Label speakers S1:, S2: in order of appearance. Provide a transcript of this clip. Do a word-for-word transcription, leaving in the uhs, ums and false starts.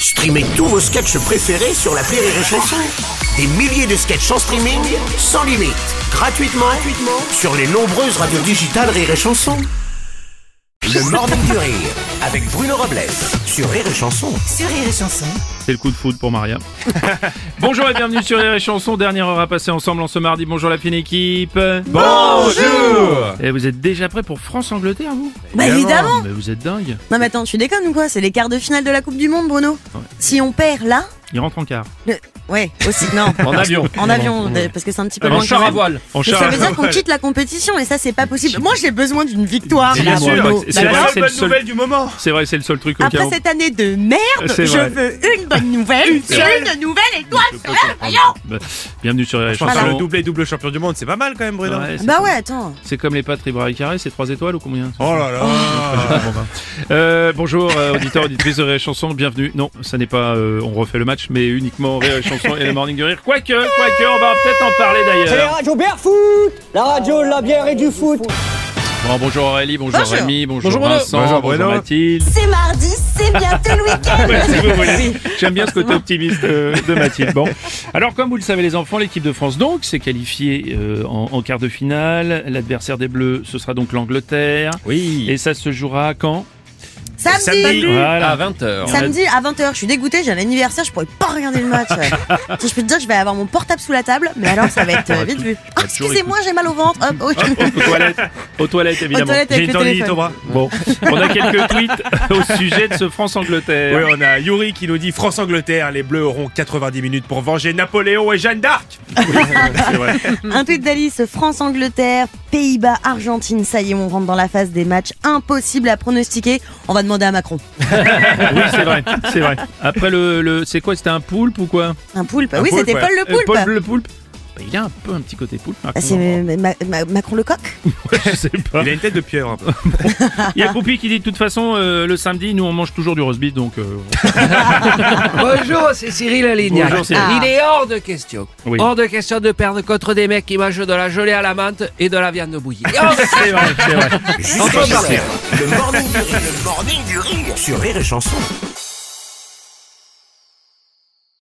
S1: Streamez tous vos sketchs préférés sur l'appli Rire et Chanson. Des milliers de sketchs en streaming, sans limite, gratuitement, gratuitement sur les nombreuses radios digitales Rire et Chanson. Le Morning du Rire, avec Bruno Robles, sur Rire et Chanson.
S2: Sur Rire et Chanson.
S3: C'est le coup de foudre pour Maria. Bonjour et bienvenue sur Rire et Chanson, dernière heure à passer ensemble en ce mardi. Bonjour la fine équipe.
S4: Bonjour.
S3: Et vous êtes déjà prêts pour France-Angleterre, vous?
S2: Bah évidemment.
S3: Mais vous êtes dingue.
S2: Non mais attends, tu déconnes ou quoi? C'est les quarts de finale de la Coupe du Monde, Bruno.
S3: Ouais.
S2: Si on perd là...
S3: Il rentre en quart.
S2: Le... Ouais, aussi, non.
S4: En avion.
S2: En avion, de- parce que c'est un petit peu
S4: En
S2: loin.
S4: char
S2: quand
S4: à
S2: même.
S4: voile.
S3: En
S2: Mais
S3: char
S2: ça
S3: à
S2: veut dire
S3: voile.
S2: qu'on quitte la compétition et ça c'est pas possible. Moi j'ai besoin d'une victoire.
S3: Bien
S2: là,
S3: sûr,
S2: Bruno.
S3: c'est
S2: D'accord
S3: vrai,
S4: La
S3: c'est le
S4: bonne
S3: seul-
S4: nouvelle du moment.
S3: C'est vrai, c'est le seul truc au cas
S2: Après
S3: où.
S2: cette année de merde,
S3: C'est
S2: je
S3: vrai.
S2: veux une bonne nouvelle, une nouvelle étoile sur le rayon.
S3: Bah, bienvenue sur Rire et
S4: Je pense que
S3: Chanson.
S4: le double et double champion du monde, c'est pas mal quand même, Bruno.
S3: Ouais, c'est
S2: Bah
S3: comme-
S2: ouais, attends.
S3: C'est comme les pâtes Ribera et Carré, c'est trois étoiles ou combien?
S4: Oh là là.
S3: Euh, bonjour euh, auditeurs, auditrices de Rire et Chanson, bienvenue. Non, ça n'est pas euh, on refait le match, mais uniquement Rire et Chanson et le Morning du Rire. Quoique, quoique, on va peut-être en parler
S5: C'est la
S3: d'ailleurs.
S5: radio Barefoot, la radio de la bière et du foot.
S3: Bon, bonjour Aurélie, bonjour,
S2: Bonjour.
S3: Rémi, bonjour,
S4: Bonjour Bruno.
S3: Vincent,
S4: Bonjour
S3: bonjour,
S4: Bruno.
S3: Mathilde.
S2: C'est mardi, c'est bientôt le week-end.
S3: Ouais, si vous voulez. J'aime bien ce côté optimiste euh, de Mathilde. Bon, alors comme vous le savez les enfants, l'équipe de France donc s'est qualifiée euh, en, en quart de finale. L'adversaire des Bleus, ce sera donc l'Angleterre.
S4: Oui.
S3: Et ça se jouera quand?
S2: Samedi.
S3: Voilà.
S4: À vingt heures.
S2: Samedi à vingt heures, je suis dégoûtée, j'ai un anniversaire, je pourrais pas regarder le match. Si je peux te dire que je vais avoir mon portable sous la table, mais alors ça va être euh, vite vu. Ah,
S3: toujours
S2: excusez-moi, j'ai mal au ventre. Hop, oh,
S3: Aux toilettes, aux toilettes évidemment.
S2: Aux toilettes avec
S4: J'ai
S2: le
S4: une tendinite
S2: téléphone.
S4: au bras.
S3: Bon, on a quelques tweets au sujet de ce France-Angleterre.
S4: Oui, on a Yuri qui nous dit France-Angleterre, les Bleus auront quatre-vingt-dix minutes pour venger Napoléon et Jeanne d'Arc.
S3: C'est vrai.
S2: Un tweet d'Alice, France-Angleterre, Pays-Bas, Argentine, ça y est, on rentre dans la phase des matchs impossibles à pronostiquer. On va demander à Macron.
S3: Oui, c'est vrai, c'est vrai. Après le, le c'est quoi, c'était un poulpe ou quoi?
S2: Un poulpe.
S4: Un
S2: Oui,
S4: poulpe,
S2: c'était
S4: ouais.
S2: Paul le
S3: Euh,
S2: poulpe.
S3: Paul le poulpe. Bah, il a un peu un petit côté poulpe. Macron.
S2: Ah, c'est euh, Ma- Ma- Macron le coq.
S3: Je sais pas.
S4: Il a une tête de pieuvre un peu.
S3: Il y a Poupie qui dit de toute façon euh, le samedi nous on mange toujours du roast beef donc. Euh...
S6: Bonjour, c'est Cyril Alignac.
S3: Bonjour, Cyril.
S6: Il est hors de question.
S3: Oui.
S6: Hors de question de perdre contre des mecs qui mangent de la gelée à la menthe et de la viande bouillie. Hors de
S3: C'est vrai, c'est vrai.
S1: Jusqu'à dix heures, le Morning du Rire, le Morning du Rire, sur Rire et Chanson.